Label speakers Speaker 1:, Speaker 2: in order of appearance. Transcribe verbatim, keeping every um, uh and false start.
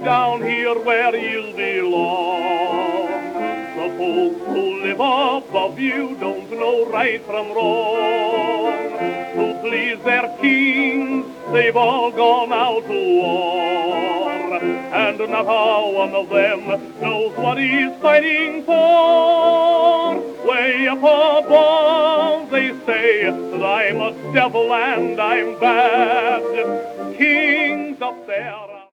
Speaker 1: down here where you belong. The folks who live above you don't know right from wrong. To please their kings, they've all gone out to war, and not a one of them knows what he's fighting for. Way up above they say that I'm a devil and I'm bad. Kings up there